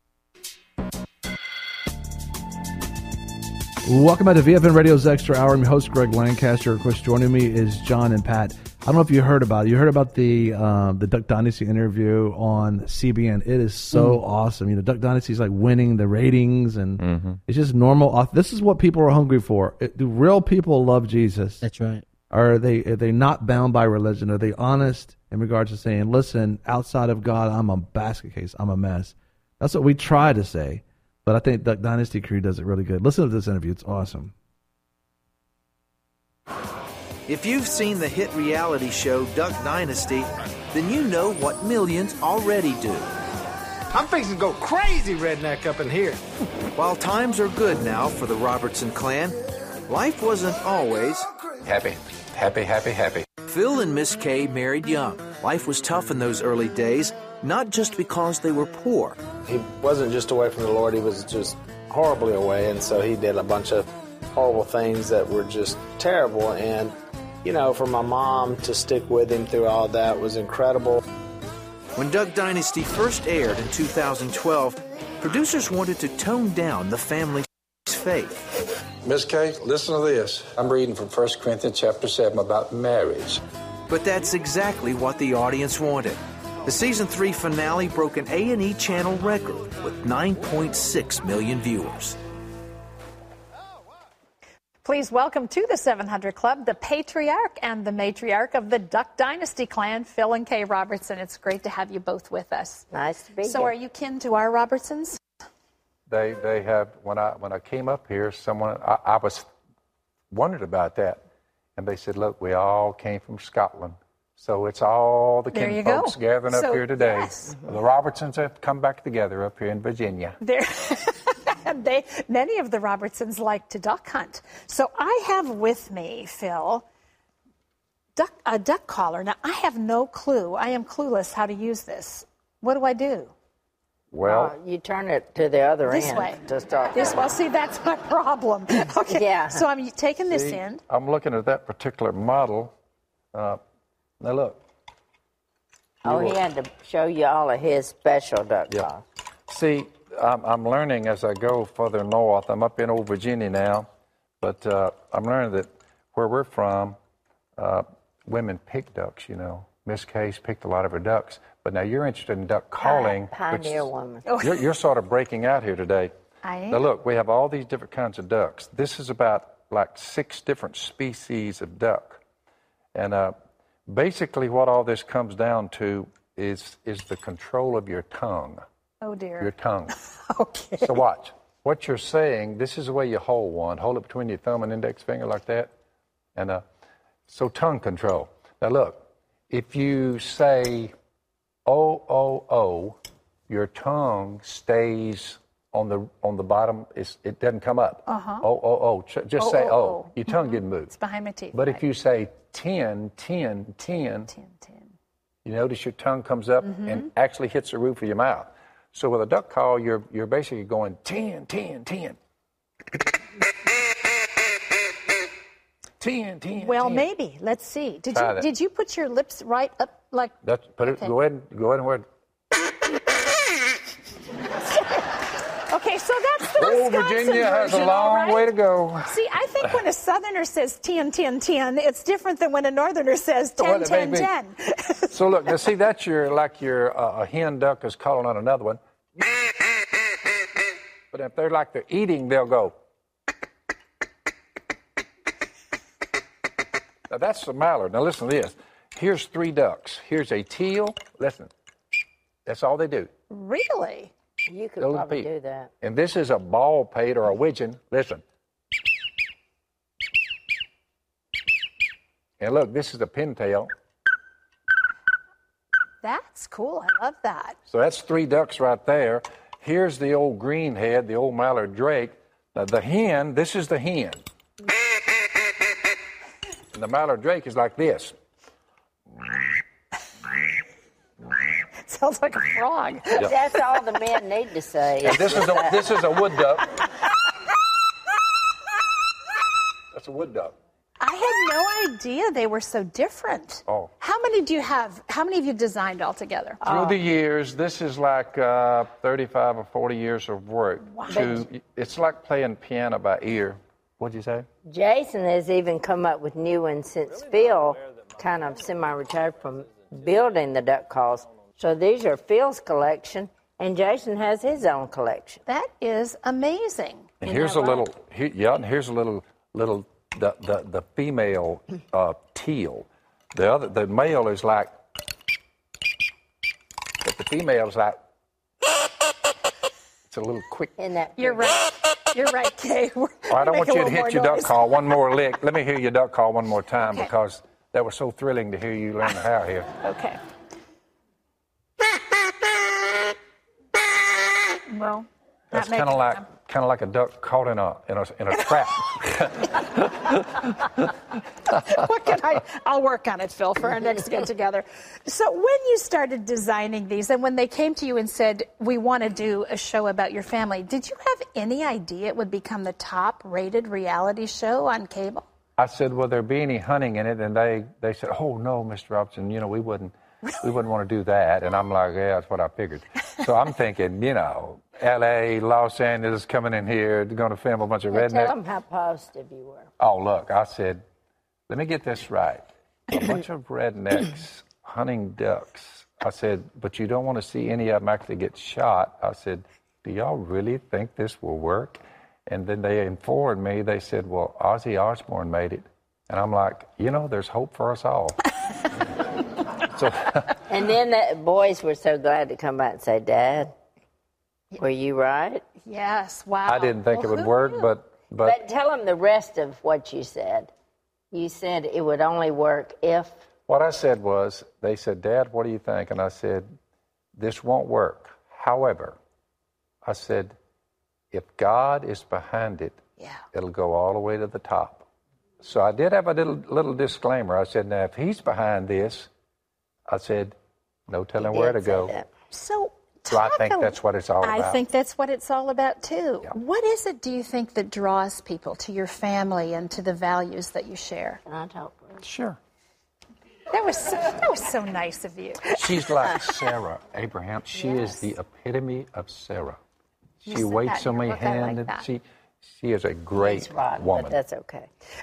Welcome back to VFN Radio's Extra Hour. I'm your host, Greg Lancaster. Of course, joining me is John and Pat. I don't know if you heard about it. You heard about the Duck Dynasty interview on CBN. It is so awesome. Duck Dynasty's like winning the ratings, and it's just normal. This is what people are hungry for. Do real people love Jesus? That's right. Are they not bound by religion? Are they honest in regards to saying, listen, outside of God, I'm a basket case. I'm a mess. That's what we try to say. But I think Duck Dynasty crew does it really good. Listen to this interview. It's awesome. If you've seen the hit reality show Duck Dynasty, then you know what millions already do. I'm fixing to go crazy redneck up in here. While times are good now for the Robertson clan, life wasn't always Happy. Phil and Miss Kay married young. Life was tough in those early days, not just because they were poor. He wasn't just away from the Lord, he was just horribly away, and so he did a bunch of horrible things that were just terrible, and for my mom to stick with him through all that was incredible. When Duck Dynasty first aired in 2012, producers wanted to tone down the family's faith. Miss Kay, listen to this. I'm reading from 1 Corinthians chapter 7 about marriage. But that's exactly what the audience wanted. The season 3 finale broke an A&E channel record with 9.6 million viewers. Please welcome to the 700 Club the patriarch and the matriarch of the Duck Dynasty clan, Phil and Kay Robertson. It's great to have you both with us. Nice to be here. So are you kin to our Robertsons? They have, when I came up here, I was wondered about that. And they said, look, we all came from Scotland. So it's all the kin folks gathering up here today. Yes. The Robertsons have come back together up here in Virginia. Many of the Robertsons like to duck hunt. So I have with me, Phil, a duck caller. Now, I have no clue. I am clueless how to use this. What do I do? Well, you turn it to the other This end way. to start. This well, see, that's my problem. Okay. Yeah. So I'm taking this see, end. I'm looking at that particular model. Now look. He had to show you all of his special duck calls. See, I'm learning as I go further north. I'm up in Old Virginia now, but I'm learning that where we're from, women pick ducks, you know. Miss Case picked a lot of her ducks. But now you're interested in duck calling. Pioneer woman. You're sort of breaking out here today. I am. Now look, we have all these different kinds of ducks. This is about like 6 different species of duck. And basically what all this comes down to is the control of your tongue. Oh, dear. Your tongue. Okay. So watch. What you're saying, this is the way you hold one. Hold it between your thumb and index finger like that. And so tongue control. Now look, if you say oh, your tongue stays on the bottom. It doesn't come up. Oh. Just say oh. Your tongue didn't move. It's behind my teeth. But if you say 10, you notice your tongue comes up and actually hits the roof of your mouth. So with a duck call, you're basically going 10. 10. Well, maybe. Let's see. Did you put your lips right up like? Go ahead and wear. Okay, so that's the Wisconsin version, Virginia has a long way to go. See, I think when a Southerner says 10, it's different than when a Northerner says 10. So look, now see, that's a hen duck is calling on another one. But if they're eating, they'll go. Now that's the mallard. Now listen to this. Here's 3 ducks. Here's a teal. Listen. That's all they do. Really? You could probably do that. And this is a ball pate or a widgeon. Listen. And look, this is a pintail. That's cool. I love that. So that's 3 ducks right there. Here's the old greenhead, the old mallard drake. Now the hen, this is the hen. And the mallard drake is like this. Sounds like a frog. Yep. That's all the men need to say. And this is a wood duck. That's a wood duck. I had no idea they were so different. Oh. How many do you have? How many have you designed altogether? Through the years, this is like 35 or 40 years of work. Wow. It's like playing piano by ear. What'd you say? Jason has even come up with new ones since Phil kind of semi-retired from building the duck calls. So these are Phil's collection, and Jason has his own collection. That is amazing. And here's a little, and here's a little the female teal. The male is like, but the female is like. It's a little quick. You're right. You're right, Kay. All right, I want you to hit your duck call one more lick. Let me hear your duck call one more time because that was so thrilling to hear you learn how here. Okay. Well, that's kind of like a duck caught in a trap. What can I'll work on it, Phil, for our next get together. So when you started designing these and when they came to you and said, we want to do a show about your family, did you have any idea it would become the top rated reality show on cable? I said, will there be any hunting in it? And they said, oh no, Mr. Robinson, we wouldn't want to do that. And I'm like, yeah, that's what I figured. So I'm thinking, L.A., Los Angeles coming in here, they're going to film a bunch of rednecks. Tell them how positive you were. Oh, look, I said, let me get this right. A bunch of rednecks hunting ducks. I said, but you don't want to see any of them actually get shot. I said, do y'all really think this will work? And then they informed me, they said, well, Ozzy Osbourne made it. And I'm like, there's hope for us all. And then the boys were so glad to come back and say, Dad, were you right? Yes, wow. I didn't think it would work, But tell them the rest of what you said. You said it would only work if... What I said was, they said, Dad, what do you think? And I said, this won't work. However, I said, if God is behind it, it'll go all the way to the top. So I did have a little disclaimer. I said, now, if he's behind this, I said, no telling where to go. So So I think that's what it's all about. I think that's what it's all about, too. Yeah. What is it, do you think, that draws people to your family and to the values that you share? Can I talk? Sure. That was so nice of you. She's like Sarah Abraham. She is the epitome of Sarah. She waits on me hand, and she is a great woman. But that's okay.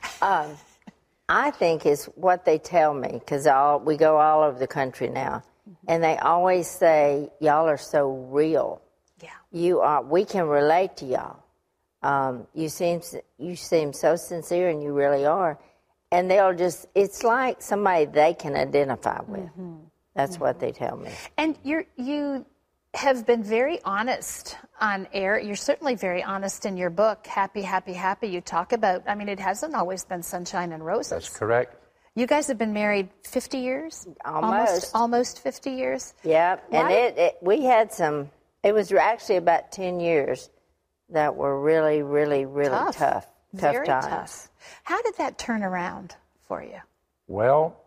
I think is what they tell me, because we go all over the country now, and they always say, y'all are so real. Yeah. We can relate to y'all. You seem so sincere, and you really are. And it's like somebody they can identify with. Mm-hmm. That's what they tell me. And you have been very honest on air. You're certainly very honest in your book, Happy, Happy, Happy. You talk about, it hasn't always been sunshine and roses. That's correct. You guys have been married 50 years? Almost 50 years? Yeah, and we had it was actually about 10 years that were really, really, really tough. Very times. tough. How did that turn around for you? Well,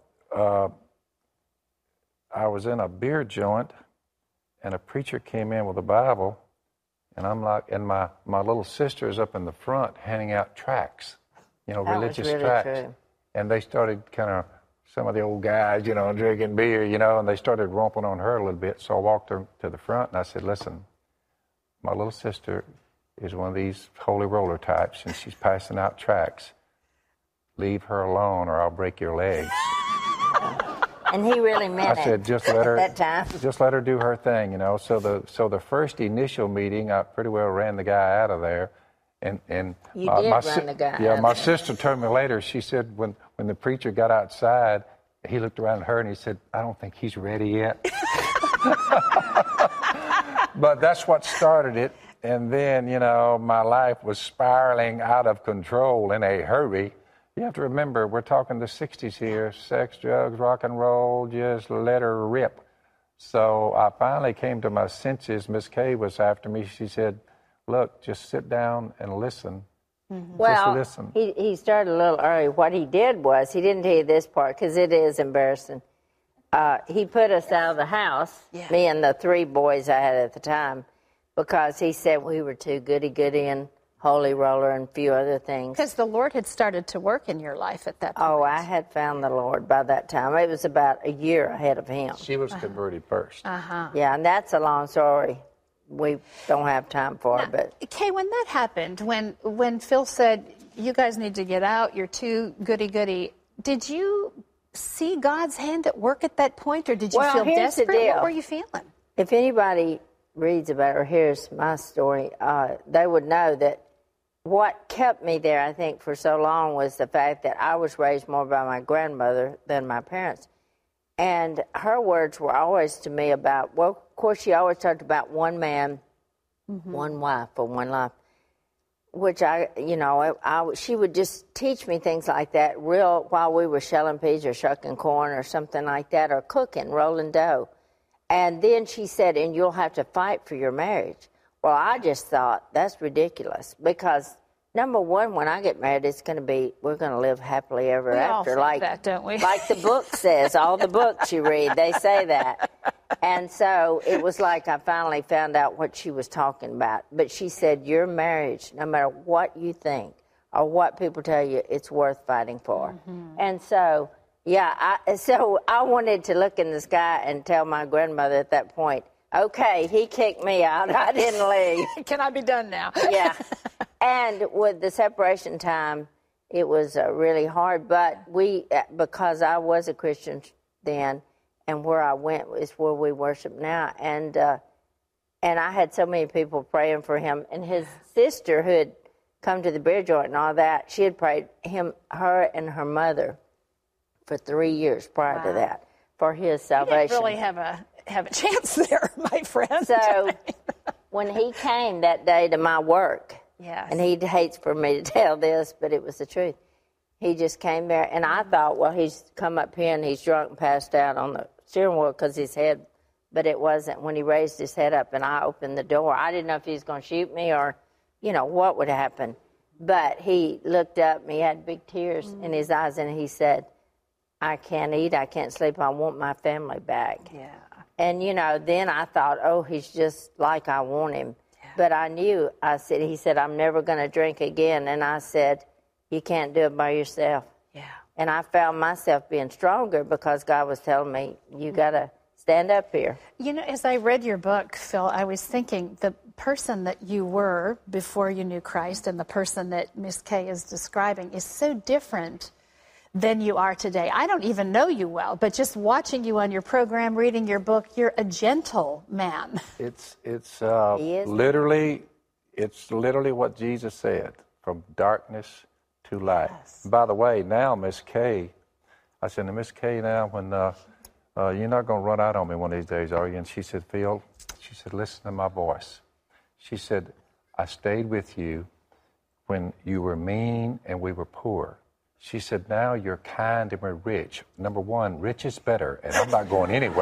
I was in a beer joint, and a preacher came in with a Bible, and I'm like, and my little sister is up in the front handing out tracts, religious really tracts. True. And they started some of the old guys, drinking beer, and they started romping on her a little bit. So I walked her to the front, and I said, listen, my little sister is one of these holy roller types, and she's passing out tracts. Leave her alone, or I'll break your legs. And he really meant it. I said, just let her. At that time. Just let her do her thing, So the first initial meeting, I pretty well ran the guy out of there, and you did run the guy. Yeah, my sister told me later. She said when the preacher got outside, he looked around at her and he said, "I don't think he's ready yet." But that's what started it. And then, my life was spiraling out of control in a hurry. You have to remember, we're talking the 60s here. Sex, drugs, rock and roll, just let her rip. So I finally came to my senses. Miss Kay was after me. She said, look, just sit down and listen. Mm-hmm. Well, just listen. He started a little early. What he did was, he didn't tell you this part because it is embarrassing. He put us out of the house, me and the 3 boys I had at the time, because he said we were too goody-goody and holy roller and a few other things. Because the Lord had started to work in your life at that point. Oh, I had found the Lord by that time. It was about a year ahead of him. She was converted first. Yeah, and that's a long story. We don't have time for it. But Kay, when that happened, when Phil said, you guys need to get out, you're too goody-goody, did you see God's hand at work at that point, or did you feel desperate? What were you feeling? If anybody reads about or hears my story, they would know that what kept me there, I think, for so long was the fact that I was raised more by my grandmother than my parents. And her words were always to me about, well, of course, she always talked about one man, one wife, or one life, which she would just teach me things like that while we were shelling peas or shucking corn or something like that, or cooking, rolling dough. And then she said, and you'll have to fight for your marriage. Well, I just thought, that's ridiculous, because number one, when I get married, we're going to live happily ever after. We all think that, don't we? Like the book says, all the books you read, they say that. And so it was like I finally found out what she was talking about. But she said, your marriage, no matter what you think or what people tell you, it's worth fighting for. Mm-hmm. And so, I wanted to look in the sky and tell my grandmother at that point, okay, he kicked me out. I didn't leave. Can I be done now? Yeah. And with the separation time, it was really hard. But because I was a Christian then, and where I went is where we worship now. And I had so many people praying for him. And his sister, who had come to the beer joint and all that, she had prayed her and her mother for 3 years prior to that for his salvation. You didn't really have a chance there, my friend. So when he came that day to my work, and he hates for me to tell this, but it was the truth. He just came there, and I thought, well, he's come up here and he's drunk and passed out on the steering wheel because his head, but it wasn't. When he raised his head up and I opened the door, I didn't know if he was going to shoot me or, what would happen. But he looked up and he had big tears in his eyes, and he said, I can't eat, I can't sleep, I want my family back. Yeah. And, you know, then I thought, oh, he's just like I want him. Yeah. But I knew, he said, I'm never going to drink again. And I said, you can't do it by yourself. Yeah. And I found myself being stronger because God was telling me, you got to stand up here. You know, as I read your book, Phil, I was thinking the person that you were before you knew Christ and the person that Miss Kay is describing is so different than you are today. I don't even know you well, but just watching you on your program, reading your book, you're a gentle man. It's literally what Jesus said, from darkness to light. Yes. By the way, now Miss Kay, I said to Miss Kay now, when you're not going to run out on me one of these days, are you? And she said, Phil, she said, listen to my voice. She said, I stayed with you when you were mean and we were poor. She said, now you're kind and we're rich. Number one, rich is better, and I'm not going anywhere.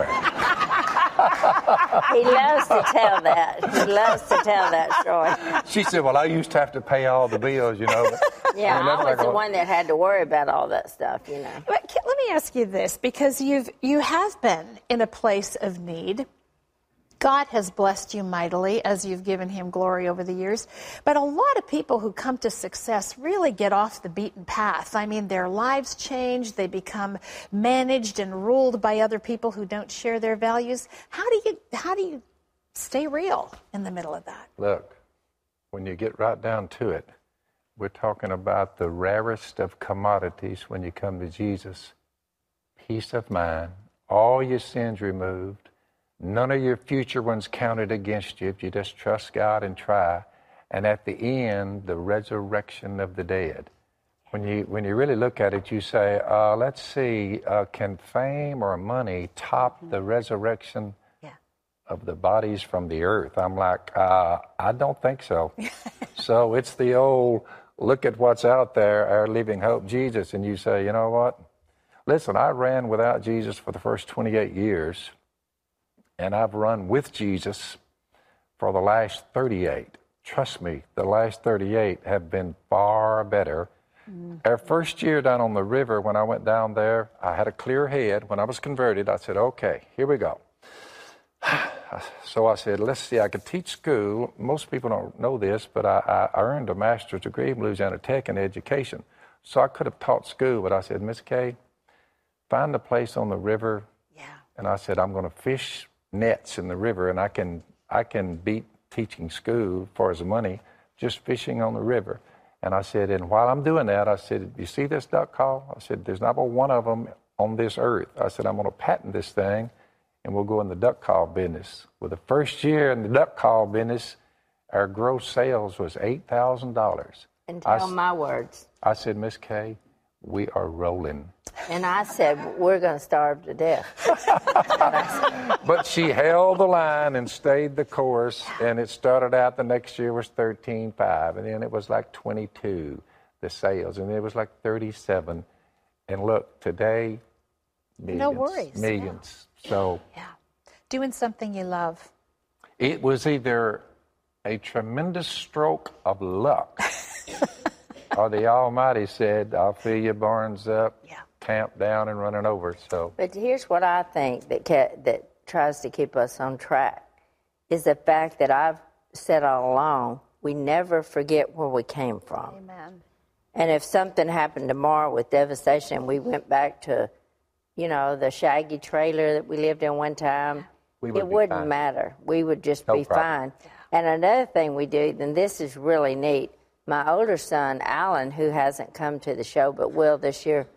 He loves to tell that. He loves to tell that story. She said, well, I used to have to pay all the bills, you know. Yeah, I was the one that had to worry about all that stuff, you know. But let me ask you this, because you have been in a place of need. God has blessed you mightily as you've given him glory over the years. But a lot of people who come to success really get off the beaten path. I mean, their lives change. They become managed and ruled by other people who don't share their values. How do you stay real in the middle of that? Look, when you get right down to it, we're talking about the rarest of commodities when you come to Jesus. Peace of mind, all your sins removed, none of your future ones counted against you if you just trust God and try. And at the end, the resurrection of the dead. When you really look at it, you say, let's see, can fame or money top the resurrection of the bodies from the earth? I'm like, I don't think so. So it's the old, look at what's out there, our living hope, Jesus. And you say, you know what? Listen, I ran without Jesus for the first 28 years. And I've run with Jesus for the last 38. Trust me, the last 38 have been far better. Our first year down on the river, when I went down there, I had a clear head. When I was converted, I said, okay, here we go. So I said, let's see, I could teach school. Most people don't know this, but I earned a master's degree from Louisiana Tech in education. So I could have taught school, but I said, Miss Kay, find a place on the river. Yeah. And I said, I'm going to fish nets in the river, and I can beat teaching school as far as the money, just fishing on the river. And I said, and while I'm doing that, I said, you see this duck call? I said, there's not but one of them on this earth. I said, I'm going to patent this thing, and we'll go in the duck call business. Well, the first year in the duck call business, our gross sales was $8,000. And tell my words. I said, Miss Kay, we are rolling. And I said, we're going to starve to death. But she held the line and stayed the course, and it started out the next year was 13.5, and then it was like 22, the sales, and it was like 37. And look, today, millions. No worries. Millions. Yeah. So, doing something you love. It was either a tremendous stroke of luck, or the Almighty said, I'll fill your barns up, tamp down and running over. So, but here's what I think that tries to keep us on track is the fact that I've said all along, we never forget where we came from. Amen. And if something happened tomorrow with devastation, we went back to, you know, the shaggy trailer that we lived in one time, it wouldn't matter. We would just be fine. And another thing we do, and this is really neat, my older son, Alan, who hasn't come to the show but will this year,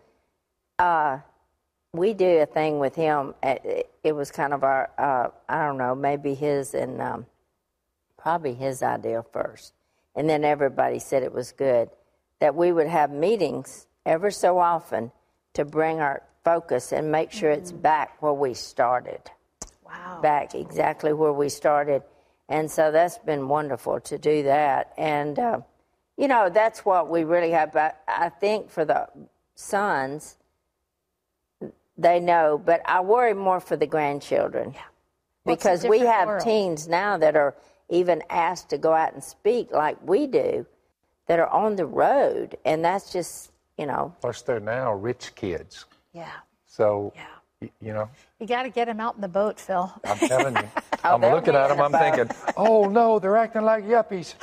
we do a thing with him. It was kind of our, I don't know, maybe his and probably his idea first. And then everybody said it was good. That we would have meetings ever so often to bring our focus and make sure it's back where we started. Wow. Back exactly where we started. And so that's been wonderful to do that. And, you know, that's what we really have. But I think for the sons, they know. But I worry more for the grandchildren. Yeah. Because we have teens now that are even asked to go out and speak like we do, that are on the road. And that's just, you know. Plus, they're now rich kids. Yeah. So You know? You got to get them out in the boat, Phil. I'm telling you. I'm looking at them, I'm thinking, oh, no, they're acting like yuppies.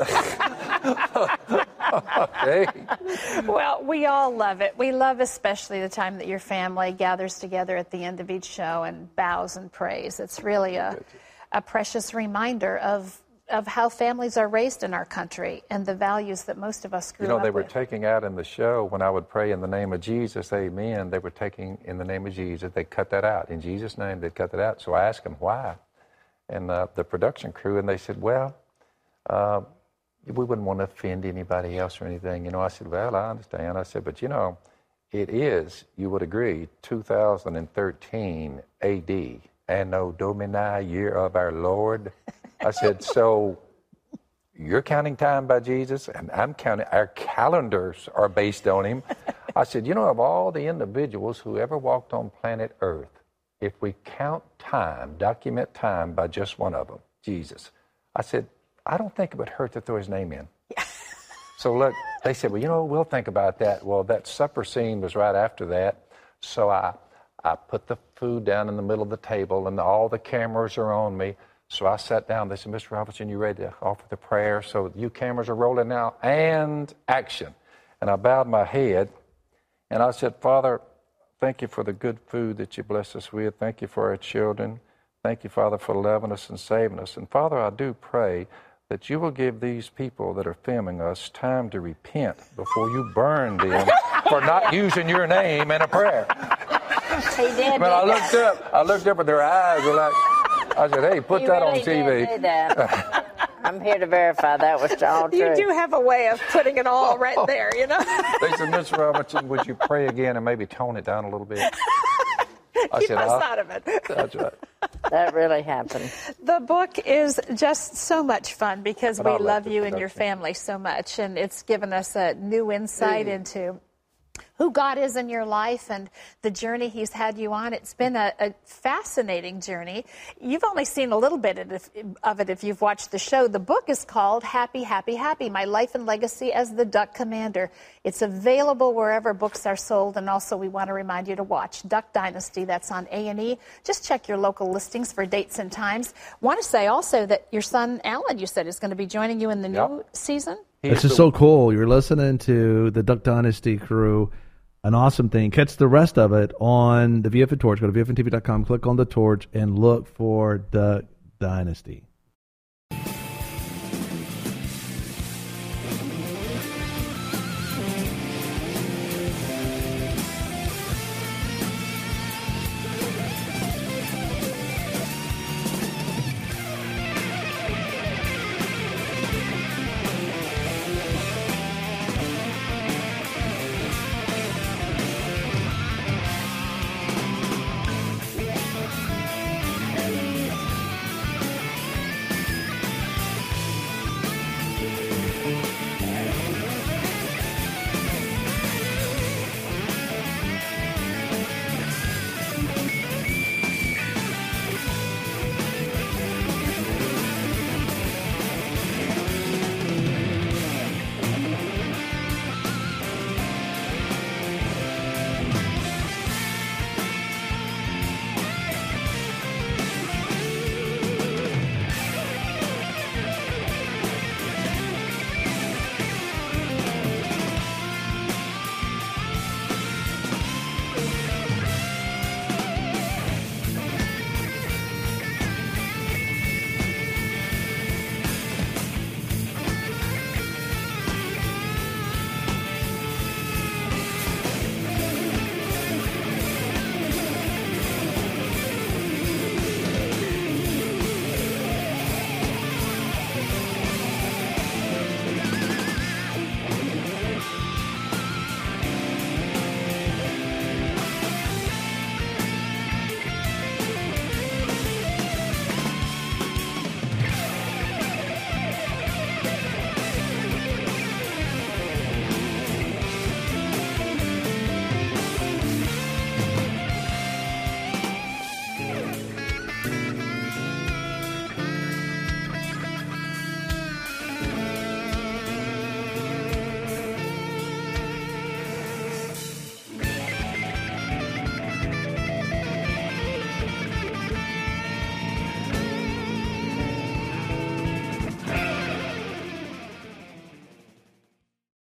Okay. Well, we all love it. We love especially the time that your family gathers together at the end of each show and bows and prays. It's really a precious reminder of how families are raised in our country and the values that most of us grew up with. They were taking out in the show when I would pray in the name of Jesus, amen, they were taking in the name of Jesus. They cut that out. In Jesus' name, they cut that out. So I asked them why. And the production crew, and they said, well, we wouldn't want to offend anybody else or anything. I said, well, I understand. I said, but it is, you would agree, 2013 A.D., Anno Domini, year of our Lord. I said, so you're counting time by Jesus, and I'm counting, our calendars are based on him. I said, of all the individuals who ever walked on planet Earth, if we count time, document time by just one of them, Jesus, I said, I don't think it would hurt to throw his name in. So look, they said, well, we'll think about that. Well, that supper scene was right after that. So I put the food down in the middle of the table, and all the cameras are on me. So I sat down. They said, Mr. Robertson, you ready to offer the prayer? So you cameras are rolling now, and action. And I bowed my head, and I said, Father, thank you for the good food that you bless us with. Thank you for our children. Thank you, Father, for loving us and saving us. And Father, I do pray that you will give these people that are filming us time to repent before you burn them for not using your name in a prayer. He did. But I looked up, and their eyes were like, I said, hey, put that on TV. Did that. I'm here to verify that was all true. You do have a way of putting it all right there, They said, Mr. Robertson, would you pray again and maybe tone it down a little bit? Keep us out of it. That's right. That really happened. The book is just so much fun because we love you and your family so much, and it's given us a new insight into who God is in your life and the journey he's had you on. It's been a fascinating journey. You've only seen a little bit of it if you've watched the show. The book is called Happy, Happy, Happy, My Life and Legacy as the Duck Commander. It's available wherever books are sold, and also we want to remind you to watch Duck Dynasty. That's on A&E. Just check your local listings for dates and times. Want to say also that your son, Alan, you said, is going to be joining you in the new season? This is so cool. You're listening to the Duck Dynasty crew. An awesome thing. Catch the rest of it on the VFN Torch. Go to VFNTV.com, click on the torch, and look for Duck Dynasty.